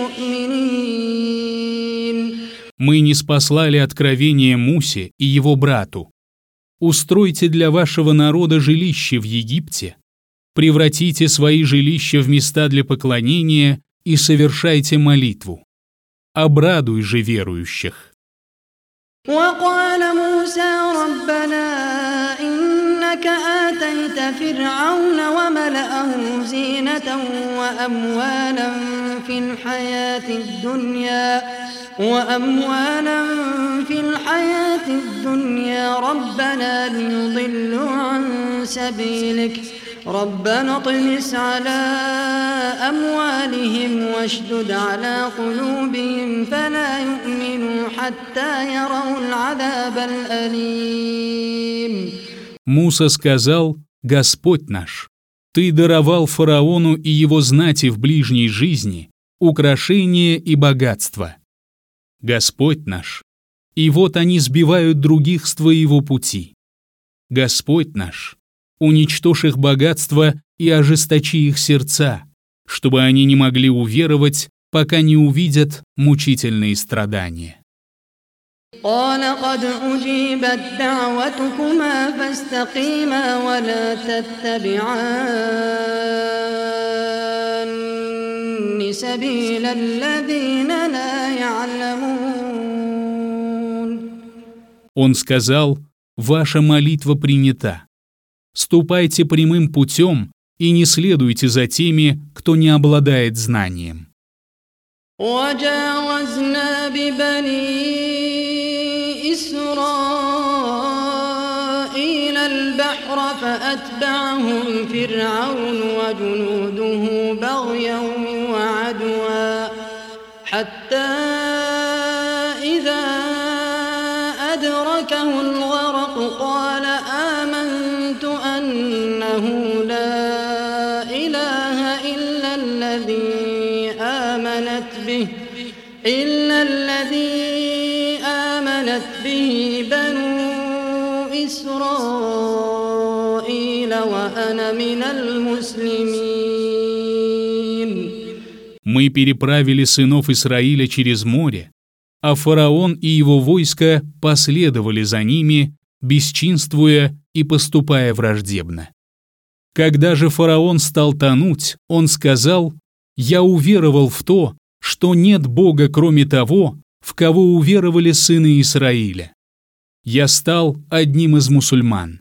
المؤمنين. Мы ниспослали откровение Мусе и его брату. Устройте для вашего народа жилище в Египте, превратите свои жилища в места для поклонения и совершайте молитву. Обрадуй же верующих. وقال موسى ربنا إنك آتيت فرعون وملأه زينة وأموالا في الحياة الدنيا وأموالا في الحياة الدنيا ربنا ليضلوا عن سبيلك ربنا اطمس على أموالهم واشدد على قلوبهم فلا يؤمنوا حتى يروا العذاب الأليم. Муса сказал: «Господь наш, Ты даровал фараону и его знати в ближней жизни украшения и богатство. Господь наш, и вот они сбивают других с Твоего пути. Господь наш, уничтожь их богатство и ожесточи их сердца, чтобы они не могли уверовать, пока не увидят мучительные страдания». قال قد أجيبت دعوتكما فاستقيما ولا تتبعان سبيل الذين لا يعلمون. Он сказал: «Ваша молитва принята. Ступайте прямым путем и не следуйте за теми, кто не обладает знанием». وجاوزنا ببني إسرائيل البحر فأتبعهم فرعون وجنوده بغيا وعدوا حتى إذا الذي آمنت به إلا الذي آمنت به بنو إسرائيل وأنا من المسلمين. Мы переправили сынов Исраиля через море, а фараон и его войско последовали за ними, бесчинствуя и поступая враждебно. Когда же фараон стал тонуть, он сказал: «Я уверовал в то, что нет Бога, кроме того, в кого уверовали сыны Израиля. Я стал одним из мусульман».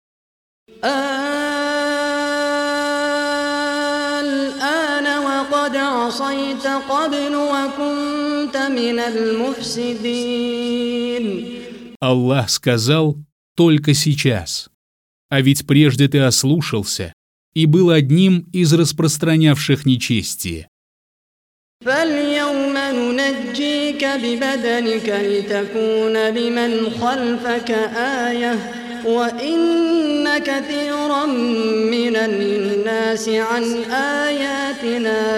Аллах сказал: «Только сейчас. А ведь прежде ты ослушался и был одним из распространявших нечестие». فَالْيَوْمَ نُنَجِّيكَ بِبَدَنِكَ لِتَكُونَ لِمَنْ خَلْفَكَ آيَةً وَإِنَّ كَثِيرًا مِنَ النَّاسِ عَنْ آيَاتِنَا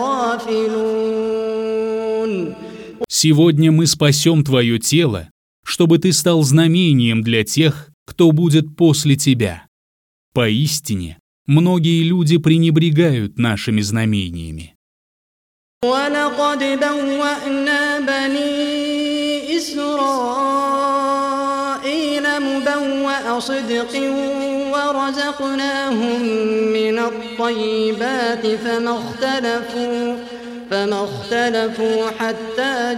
لَغَافِلُونَ. Сегодня мы спасем твое тело, чтобы ты стал знамением для тех, кто будет после тебя. Поистине, многие люди пренебрегают нашими знамениями. وَلَقَدْ بَوَّأْنَا بَنِي إِسْرَائِيلَ مُبَوَّأَ صِدْقٍ وَرَزَقْنَاهُم مِّنَ الطَّيِّبَاتِ فَمَا اخْتَلَفُوا فَمَا اخْتَلَفُوا حَتَّى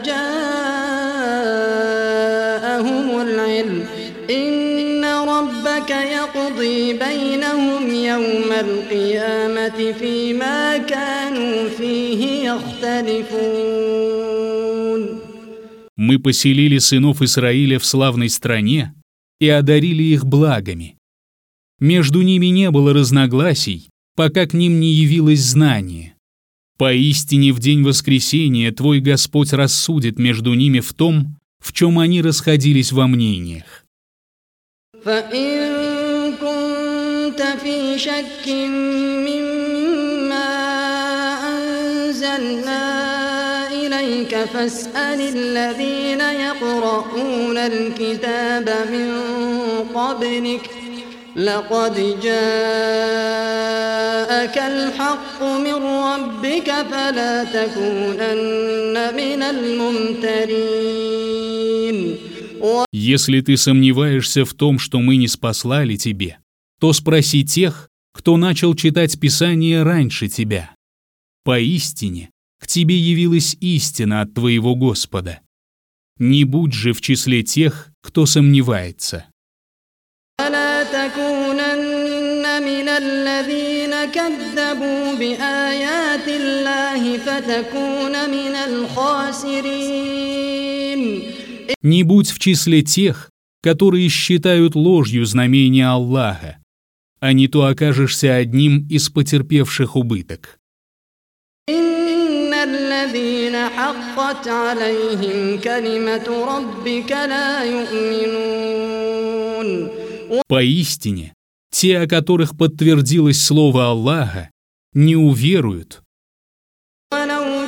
جَاءَهُمُ الْعِلْمُ إِنَّ رَبَّكَ يَقْضِي بَيْنَهُمْ يَوْمَ الْقِيَامَةِ فِيمَا كَانُوا فِيهِ يَخْتَلِفُونَ. Мы поселили сынов Израиля в славной стране и одарили их благами. Между ними не было разногласий, пока к ним не явилось знание. Поистине в день воскресения твой Господь рассудит между ними в том, в чем они расходились во мнениях. فَإِن كُنتَ فِي شَكٍّ مِّمَّا أَنزَلْنَا إِلَيْكَ فَاسْأَلِ الَّذِينَ يَقْرَؤُونَ الْكِتَابَ مِن قَبْلِكَ لَقَدْ جَاءَكَ الْحَقُّ مِن رَّبِّكَ فَلَا تَكُونَنَّ مِنَ الْمُمْتَرِينَ. Если ты сомневаешься в том, что мы не спаслали тебе, то спроси тех, кто начал читать Писание раньше тебя. Поистине, к тебе явилась истина от твоего Господа. Не будь же в числе тех, кто сомневается. وَلَا تَكُونَنَّ مِنَ الَّذِينَ كَذَّبُوا بِآيَاتِ اللَّهِ فَتَكُونَ مِنَ الْخَاسِرِينَ. Не будь в числе тех, которые считают ложью знамения Аллаха, а не то окажешься одним из потерпевших убыток. إِنَّ الَّذِينَ حَقَّتْ عَلَيْهِمْ كَلِمَةُ رَبِّكَ لَا يُؤْمِنُونَ. Поистине, те, о которых подтвердилось слово Аллаха, не уверуют. وَلَوْ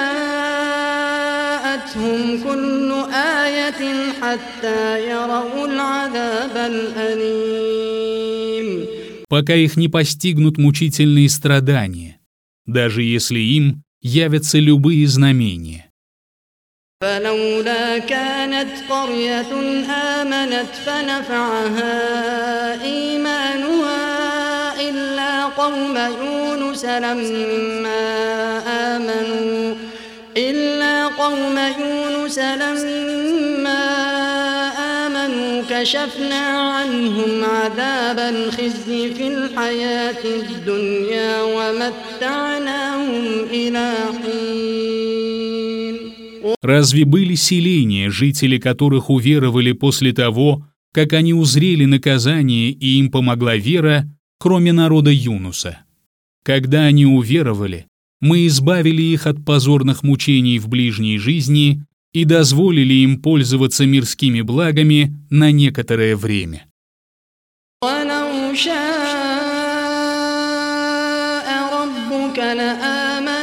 جَاءَتْهُمْ كُلُّ آيَةٍ حَتَّى يَرَوْا الْعَذَابَ الْأَلِيمَ. Пока их не постигнут мучительные страдания, даже если им явятся любые знамения. فلولا كانت قرية آمنت فنفعها إيمانها إلا قوم يونس لما آمنوا إلا قوم يونس لما آمنوا كشفنا عنهم عذاب الخزي في الحياة الدنيا ومتعناهم إلى حين. Разве были селения, жители которых уверовали после того, как они узрели наказание и им помогла вера, кроме народа Юнуса? Когда они уверовали, мы избавили их от позорных мучений в ближней жизни и дозволили им пользоваться мирскими благами на некоторое время. وَلَوْ شَاءَ رَبُّكَ لَآمَنَ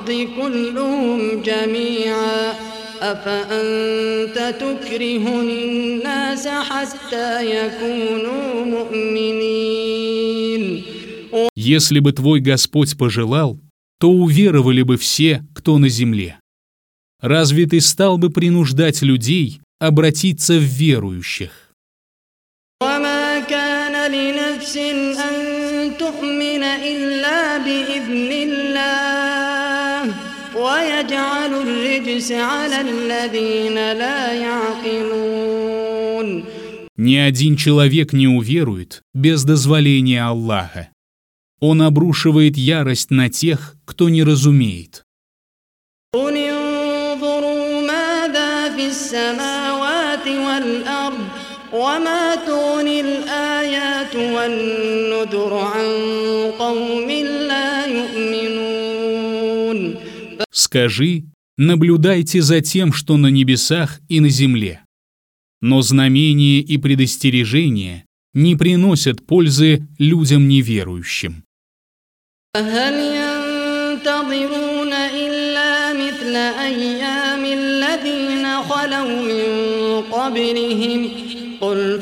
الأرض كلهم جميعا أفأنت تكره الناس حتى يكونوا مؤمنين. Если бы твой Господь пожелал, то уверовали бы все, кто на земле. Разве ты стал бы принуждать людей обратиться в верующих? وما كان لنفس أن تؤمن إلا بإذن الله ويجعل الرجس على الذين لا يعقلون. Ни один человек не уверует без дозволения Аллаха. Он обрушивает ярость на тех, кто не разумеет. قل انظروا ماذا في السماوات والأرض وما تغني الآيات والنذر عن قوم لا يؤمنون. Скажи, наблюдайте за тем, что на небесах и на земле. Но знамения и предостережения не приносят пользы людям неверующим. هل ينتظرون إلا مثل أيام الذين خلوا من قبلهم قل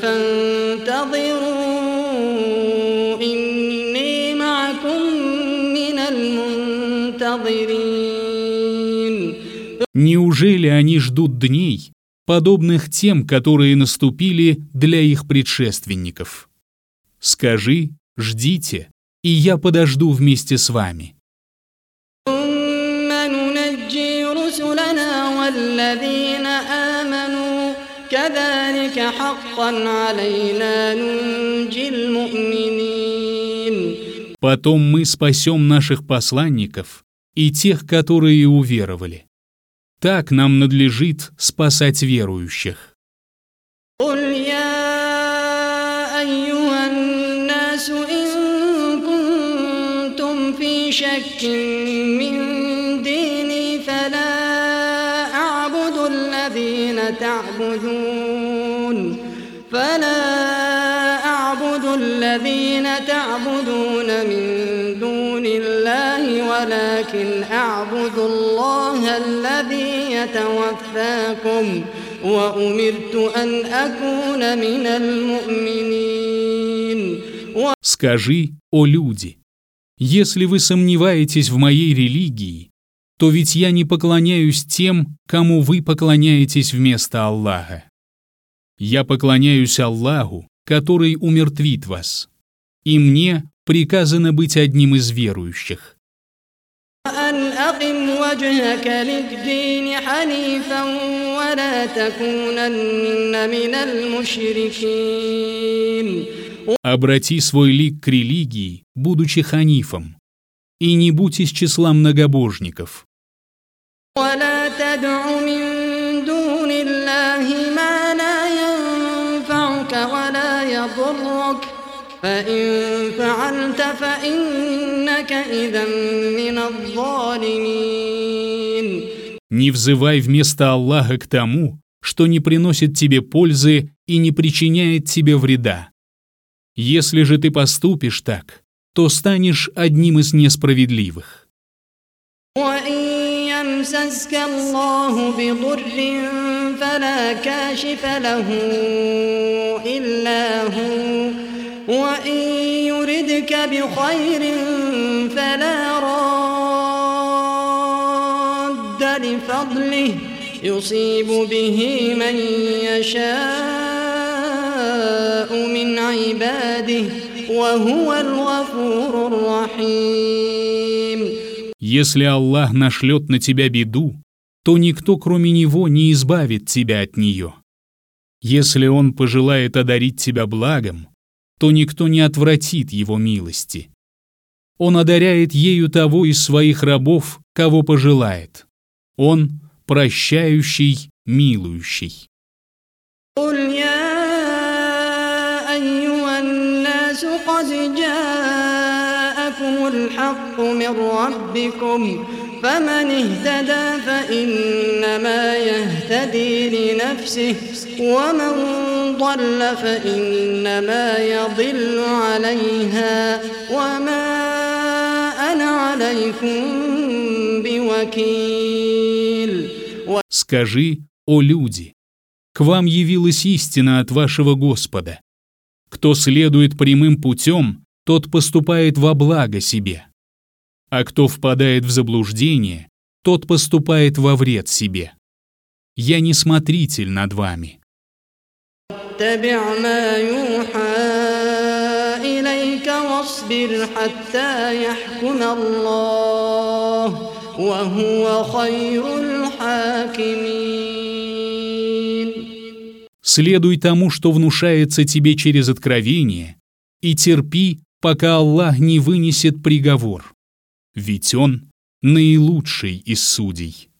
فانتظروا إني معكم من المنتظرين. Неужели они ждут дней, подобных тем, которые наступили для их предшественников? Скажи, ждите, и я подожду вместе с вами. ثم ننجي رسلنا والذين آمنوا كذلك حقا علينا ننجي المؤمنين. Потом мы спасем наших посланников и тех, которые уверовали. Так нам надлежит спасать верующих. قل يا أيها الناس إن كنتم في شك من ديني فلا أعبد الذين تعبدون فلا أعبد الذين تعبدون من دون الله ولكن أعبد الله الذي يتوفاكم وأمرت أن أكون من المؤمنين. Скажи, о люди, если вы сомневаетесь в моей религии, то ведь я не поклоняюсь тем, кому вы поклоняетесь вместо Аллаха. Я поклоняюсь Аллаху, который умертвит вас, и мне приказано быть одним из верующих. أن أقم وجهك للدين حنيفا ولا تكونن من المشركين. Обрати свой лик к религии, будучи ханифом, и не будь из числа многобожников. ولا تدع من دون الله ما لا ينفعك ولا يضرك فإن فعلت فإنك إذا من الظالمين. Не взывай вместо Аллаха к тому, что не приносит тебе пользы и не причиняет тебе вреда. Если же ты поступишь так, то станешь одним из несправедливых. وإن يمسسك الله بضر فلا كاشف له إلا هو وإن يردك بخير فلا راد لفضله يصيب به من يشاء من عباده وهو الغفور الرحيم. Если Аллах нашлет на тебя беду, то никто, кроме Него, не избавит тебя от нее. Если Он пожелает одарить тебя благом, то никто не отвратит Его милости. Он одаряет ею того из своих рабов, кого пожелает. Он прощающий, милующий. قل يا أيها الناس قد جاءكم الحق من ربكم فمن اهتدى فإنما يهتدي لنفسه ومن ضل فإنما يضل عليها وما أنا عليكم بوكيل. Скажи, о люди, к вам явилась истина от вашего Господа. Кто следует прямым путем, тот поступает во благо себе. А кто впадает в заблуждение, тот поступает во вред себе. Я не смотритель над вами. اتبع ما يوحى إليك واصبر حتى يحكم الله وهو خير الحاكمين. Следуй тому, что внушается тебе через откровение, и терпи, пока Аллах не вынесет приговор, ведь Он наилучший из судей.